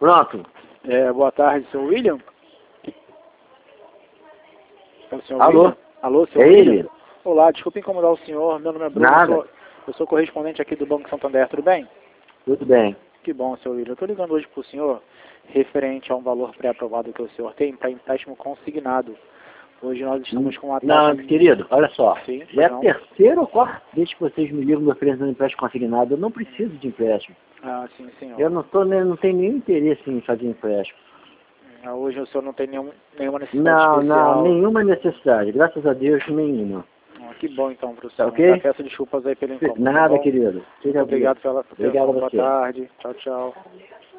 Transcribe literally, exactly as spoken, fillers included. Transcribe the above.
Pronto. É, boa tarde, seu William? É o senhor Alô? William? Alô, seu É William? ele? Olá, desculpe incomodar o senhor, meu nome é Bruno, eu Nada. sou, eu sou correspondente aqui do Banco Santander, tudo bem? Tudo bem. Que bom, seu William. Eu estou ligando hoje para o senhor referente a um valor pré-aprovado que o senhor tem para empréstimo consignado. Hoje nós estamos com uma taxa... Não, querido, olha só. Sim, Já é a não. terceira ou quarta vez que vocês me ligam me oferecendo empréstimo consignado. Eu não preciso de empréstimo. Ah, sim, senhor. Eu não, tô, nem- não tenho nenhum interesse em fazer empréstimo. Ah, hoje o senhor não tem nenhum, nenhuma necessidade Não, especial. não, nenhuma necessidade. Graças a Deus, nenhuma. Ah, que bom então para o Tá senhor. ok? Já peço desculpas aí pelo incômodo. Nada, tá bom? querido. Muito obrigado pela Obrigado atenção. a Boa você. tarde. Tchau, tchau.